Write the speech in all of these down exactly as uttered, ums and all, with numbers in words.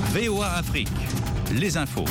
V O A Afrique, les infos.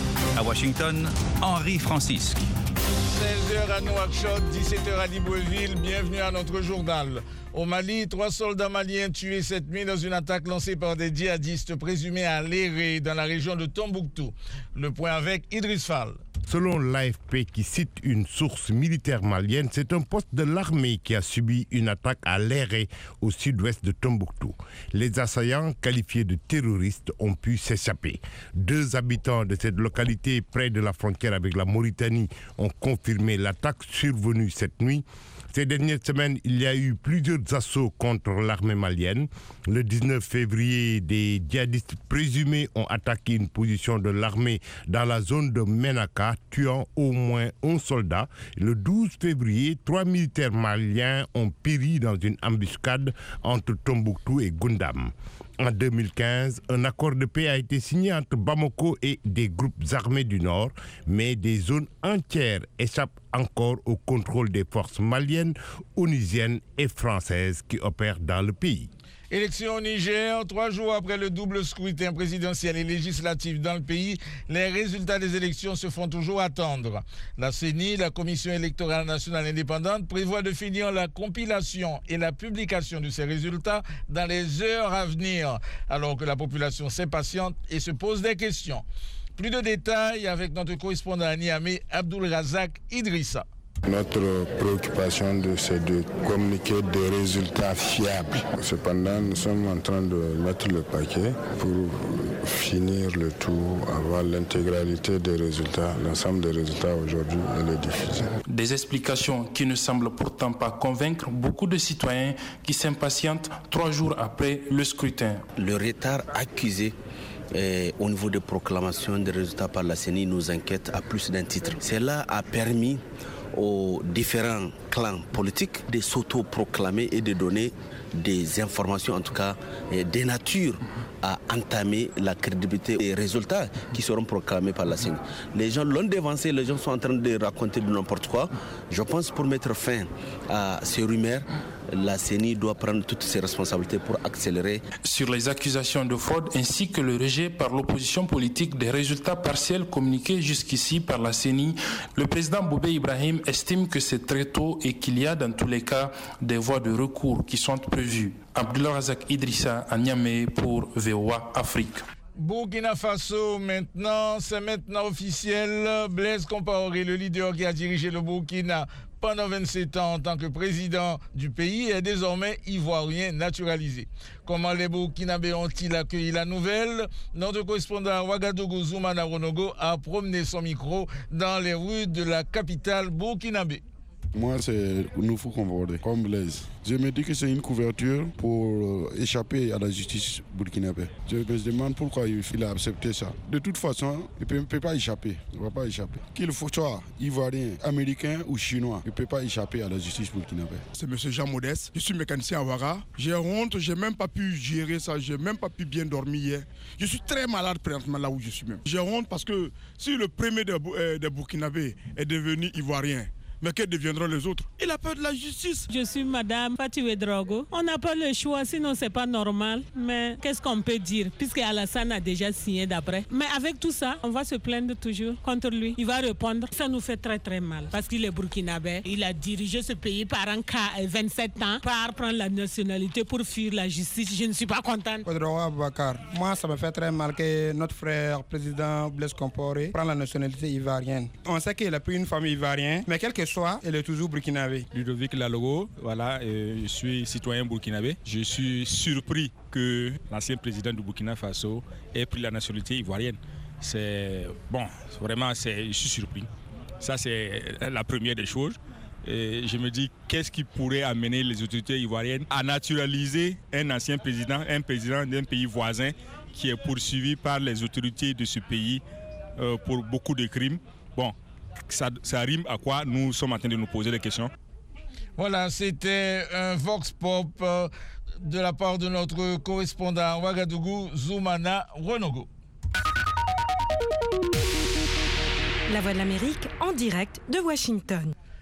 À Washington, Henri Francisque. seize heures à Nouakchott, dix-sept heures à Libreville. Bienvenue à notre journal. Au Mali, trois soldats maliens tués cette nuit dans une attaque lancée par des djihadistes présumés à Léré, dans la région de Tombouctou. Le point avec Idriss Fall. Selon l'A F P qui cite une source militaire malienne, c'est un poste de l'armée qui a subi une attaque à Léré, au sud-ouest de Tombouctou. Les assaillants, qualifiés de terroristes, ont pu s'échapper. Deux habitants de cette localité près de la frontière avec la Mauritanie ont confirmé l'attaque survenue cette nuit. Ces dernières semaines, il y a eu plusieurs assauts contre l'armée malienne. Le dix-neuf février, des djihadistes présumés ont attaqué une position de l'armée dans la zone de Menaka, tuant au moins un soldat. Le douze février, trois militaires maliens ont péri dans une embuscade entre Tombouctou et Goundam. En deux mille quinze, un accord de paix a été signé entre Bamako et des groupes armés du Nord, mais des zones entières échappent encore au contrôle des forces maliennes, onusiennes et françaises qui opèrent dans le pays. Élection au Niger, trois jours après le double scrutin présidentiel et législatif dans le pays, les résultats des élections se font toujours attendre. La C E N I, la Commission électorale nationale indépendante, prévoit de finir la compilation et la publication de ces résultats dans les heures à venir, alors que la population s'impatiente et se pose des questions. Plus de détails avec notre correspondant à Niamey, Abdul Razak Idrissa. Notre préoccupation, c'est de communiquer des résultats fiables. Cependant, nous sommes en train de mettre le paquet pour finir le tout, avoir l'intégralité des résultats. L'ensemble des résultats aujourd'hui et les diffuser. Des explications qui ne semblent pourtant pas convaincre beaucoup de citoyens qui s'impatientent trois jours après le scrutin. Le retard accusé Et au niveau des proclamations des résultats par la C E N I nous inquiète à plus d'un titre. Cela a permis aux différents clans politiques de s'auto-proclamer et de donner des informations, en tout cas des natures à entamer la crédibilité des résultats qui seront proclamés par la C E N I. Les gens l'ont dévancé, les gens sont en train de raconter de n'importe quoi. Je pense pour mettre fin à ces rumeurs, la C E N I doit prendre toutes ses responsabilités pour accélérer. Sur les accusations de fraude ainsi que le rejet par l'opposition politique des résultats partiels communiqués jusqu'ici par la C E N I, le président Boubé Ibrahim estime que c'est très tôt et qu'il y a dans tous les cas des voies de recours qui sont prévues. Abdullah Razak Idrissa à Niamey pour V O A Afrique. Burkina Faso, maintenant, c'est maintenant officiel. Blaise Compaoré, le leader qui a dirigé le Burkina pendant vingt-sept ans en tant que président du pays, est désormais ivoirien naturalisé. Comment les Burkinabés ont-ils accueilli la nouvelle? Notre correspondant à Ouagadougou, Zoumana Ronogo, a promené son micro dans les rues de la capitale burkinabé. Moi, c'est Noufou Compaoré, comme Blaise. Je me dis que c'est une couverture pour échapper à la justice burkinabé. Je me demande pourquoi il a accepté ça. De toute façon, il ne peut pas échapper. Il ne va pas échapper. Qu'il soit ivoirien, américain ou chinois, il ne peut pas échapper à la justice burkinabé. C'est M. Jean Modeste. Je suis mécanicien à Ouaga. J'ai honte, je n'ai même pas pu gérer ça. Je n'ai même pas pu bien dormir hier. Je suis très malade présentement là où je suis même. J'ai honte parce que si le premier des, euh, des Burkinabés est devenu ivoirien, mais que deviendront les autres? Il a peur de la justice. Je suis Madame Fatou Ouedraogo. On n'a pas le choix, sinon c'est pas normal. Mais qu'est-ce qu'on peut dire, puisque Alassane a déjà signé d'après. Mais avec tout ça, on va se plaindre toujours contre lui. Il va répondre. Ça nous fait très très mal. Parce qu'il est burkinabé. Il a dirigé ce pays par un cas vingt-sept ans, par prendre la nationalité pour fuir la justice. Je ne suis pas contente. Moi, ça me fait très mal que notre frère président Blaise Compaoré prend la nationalité ivoirienne. On sait qu'il a pris une famille ivoirienne, mais quelque soit, elle est toujours burkinabé. Ludovic Lalogo, voilà, euh, je suis citoyen burkinabé. Je suis surpris que l'ancien président du Burkina Faso ait pris la nationalité ivoirienne. C'est bon, vraiment, c'est, je suis surpris. Ça, c'est la première des choses. Et je me dis, qu'est-ce qui pourrait amener les autorités ivoiriennes à naturaliser un ancien président, un président d'un pays voisin qui est poursuivi par les autorités de ce pays euh, pour beaucoup de crimes. Bon. Ça, ça rime à quoi nous sommes en train de nous poser des questions. Voilà, c'était un Vox Pop euh, de la part de notre correspondant à Ouagadougou, Zoumana Ronogo. La Voix de l'Amérique en direct de Washington.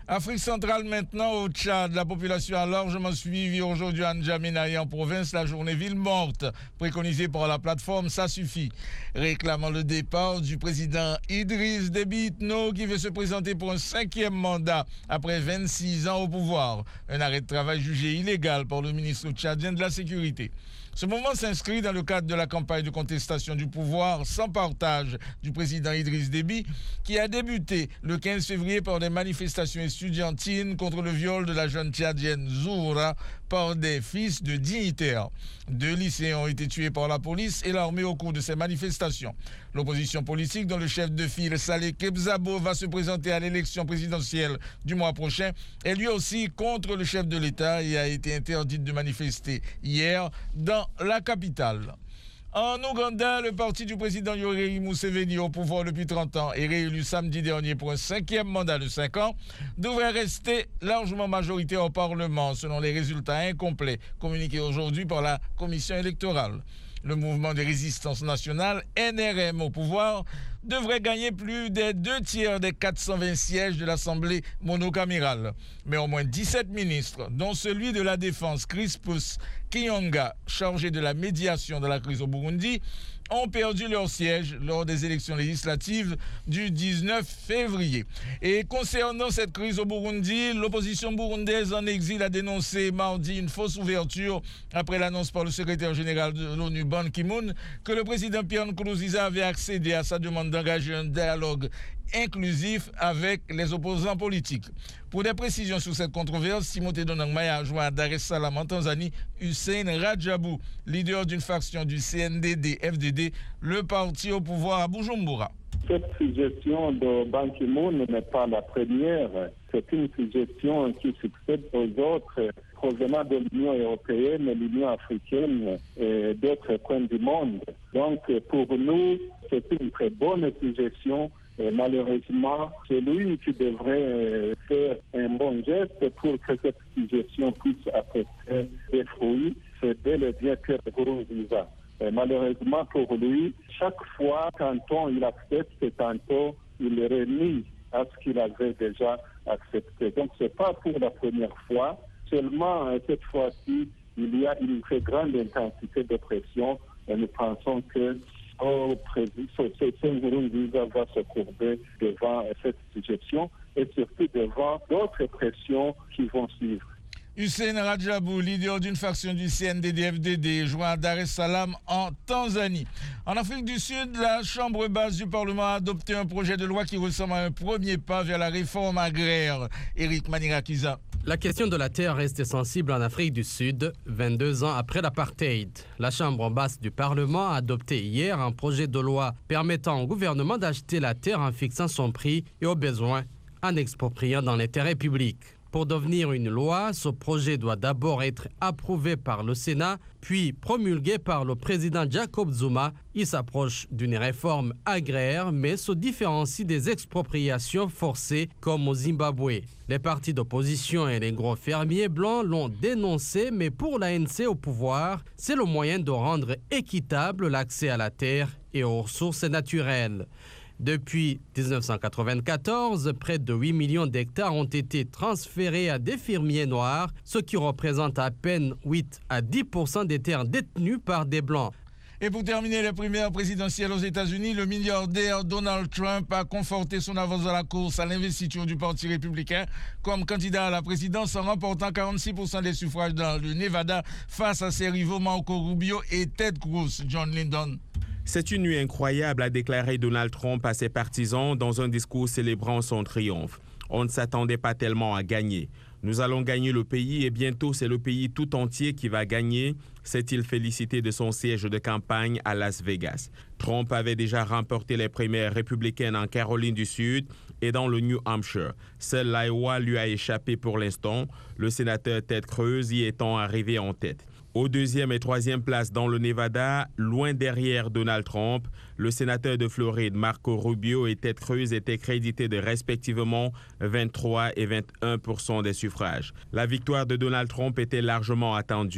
Afrique centrale maintenant, au Tchad. La population a largement suivi aujourd'hui à N'Djamena et en province la journée ville morte, préconisée par la plateforme Ça suffit, réclamant le départ du président Idriss Déby Itno qui veut se présenter pour un cinquième mandat après vingt-six ans au pouvoir. Un arrêt de travail jugé illégal par le ministre tchadien de la Sécurité. Ce mouvement s'inscrit dans le cadre de la campagne de contestation du pouvoir sans partage du président Idriss Déby qui a débuté le quinze février par des manifestations estudiantines contre le viol de la jeune tchadienne Zoura par des fils de dignitaires. Deux lycéens ont été tués par la police et l'armée au cours de ces manifestations. L'opposition politique, dont le chef de file Saleh Kebzabo va se présenter à l'élection présidentielle du mois prochain, est lui aussi contre le chef de l'État et a été interdite de manifester hier dans la capitale. En Ouganda, le parti du président Yoweri Museveni au pouvoir depuis trente ans et réélu samedi dernier pour un cinquième mandat de cinq ans, devrait rester largement majoritaire au Parlement selon les résultats incomplets communiqués aujourd'hui par la Commission électorale. Le mouvement de résistance nationale, N R M au pouvoir, devrait gagner plus des deux tiers des quatre cent vingt sièges de l'Assemblée monocamérale. Mais au moins dix-sept ministres, dont celui de la Défense Crispus Kiyonga, chargé de la médiation de la crise au Burundi, ont perdu leur siège lors des élections législatives du dix-neuf février. Et concernant cette crise au Burundi, l'opposition burundaise en exil a dénoncé mardi une fausse ouverture après l'annonce par le secrétaire général de l'ONU, Ban Ki-moon, que le président Pierre Nkurunziza avait accédé à sa demande d'engager un dialogue inclusif avec les opposants politiques. Pour des précisions sur cette controverse, Timothée Donangmaya a joint à Dar es Salaam en Tanzanie Hussein Radjabou, leader d'une faction du C N D D F D D, le parti au pouvoir à Bujumbura. Cette suggestion de Ban Ki-moon n'est pas la première. C'est une suggestion qui succède aux autres provenant de l'Union européenne, l'Union africaine et d'autres coins du monde. Donc pour nous, c'est une très bonne suggestion. Et malheureusement, c'est lui qui devrait faire un bon geste pour que cette suggestion puisse apporter des fruits. C'est bel et bien Pierre Nkurunziza. Et malheureusement pour lui, chaque fois, tantôt il accepte, tantôt il renie à ce qu'il avait déjà accepté. Donc ce n'est pas pour la première fois. Seulement, cette fois-ci, il y a une très grande intensité de pression et nous pensons que au président, Nkurunziza va se courber devant cette suggestion et surtout devant d'autres pressions qui vont suivre. Hussein Radjabou, leader d'une faction du C N D D F D D, joint à Dar es Salaam en Tanzanie. En Afrique du Sud, la Chambre basse du Parlement a adopté un projet de loi qui ressemble à un premier pas vers la réforme agraire. Éric Manirakiza. La question de la terre reste sensible en Afrique du Sud, vingt-deux ans après l'apartheid. La Chambre basse du Parlement a adopté hier un projet de loi permettant au gouvernement d'acheter la terre en fixant son prix et au besoin en expropriant dans l'intérêt public. Pour devenir une loi, ce projet doit d'abord être approuvé par le Sénat, puis promulgué par le président Jacob Zuma. Il s'approche d'une réforme agraire, mais se différencie des expropriations forcées comme au Zimbabwe. Les partis d'opposition et les gros fermiers blancs l'ont dénoncé, mais pour l'A N C au pouvoir, c'est le moyen de rendre équitable l'accès à la terre et aux ressources naturelles. Depuis mille neuf cent quatre-vingt-quatorze, près de huit millions d'hectares ont été transférés à des fermiers noirs, ce qui représente à peine huit à dix pour cent des terres détenues par des Blancs. Et pour terminer les primaires présidentielles aux États-Unis, le milliardaire Donald Trump a conforté son avance dans la course à l'investiture du Parti républicain comme candidat à la présidence en remportant quarante-six pour cent des suffrages dans le Nevada face à ses rivaux Marco Rubio et Ted Cruz. John Lyndon. C'est une nuit incroyable, a déclaré Donald Trump à ses partisans dans un discours célébrant son triomphe. On ne s'attendait pas tellement à gagner. Nous allons gagner le pays et bientôt c'est le pays tout entier qui va gagner, s'est-il félicité de son siège de campagne à Las Vegas. Trump avait déjà remporté les primaires républicaines en Caroline du Sud et dans le New Hampshire. Seul l'Iowa lui a échappé pour l'instant, le sénateur Ted Cruz y étant arrivé en tête. Aux deuxième et troisième places dans le Nevada, loin derrière Donald Trump, le sénateur de Floride Marco Rubio et Ted Cruz étaient crédités de respectivement vingt-trois et vingt et un pour cent des suffrages. La victoire de Donald Trump était largement attendue.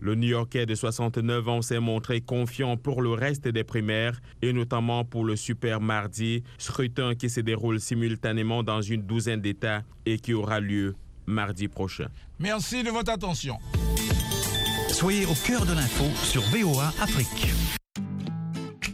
Le New-Yorkais de soixante-neuf ans s'est montré confiant pour le reste des primaires et notamment pour le super mardi, scrutin qui se déroule simultanément dans une douzaine d'États et qui aura lieu mardi prochain. Merci de votre attention. Soyez au cœur de l'info sur V O A Afrique.